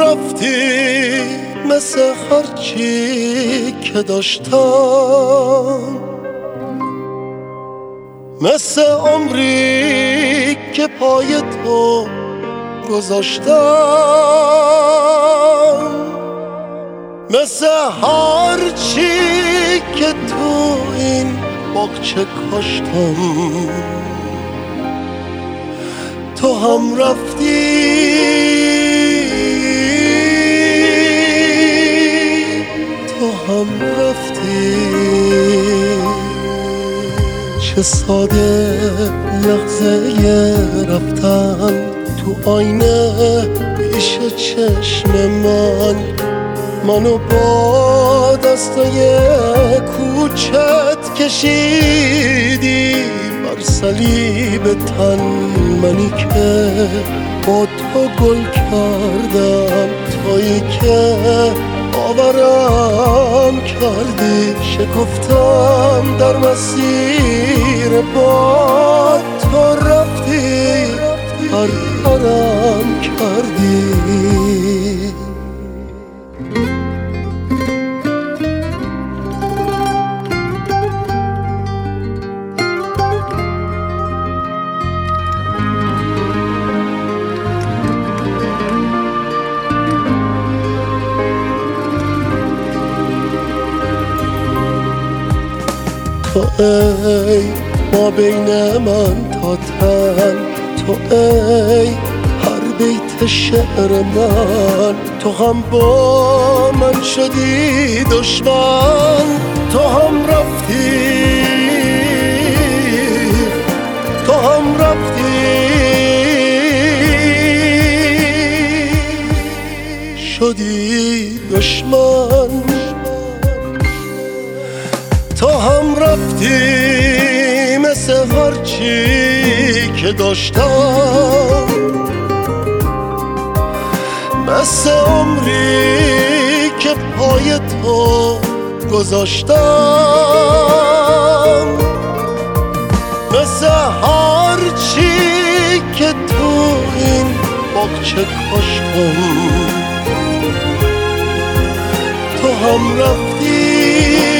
رفتی مثل هرچی که داشتم، مثل عمری که پای تو گذاشتم، مثل هرچی که تو این باغچه کاشتم. تو هم رفتی، تو هم رفتی. چه ساده لحظه رفتن تو آینه پیش چشم منو با دستای کوچت کشیدی بر صلیب تن، منی که با تو گل کردم، تویی که باورم کردی، شکفتم در مسیر با تو رفتی، پرپرم کردی. تو ای ما بین من تا تن، تو ای هر بیت شعر من، تو هم با من شدی دشمن، تو هم رفتی، تو هم رفتی، شدی دشمن. تو هم رفتی مثل هرچی که داشتم، مثل عمری که پای تو گذاشتم، مثل هرچی که تو این باغچه کاشتم. تو هم رفتی،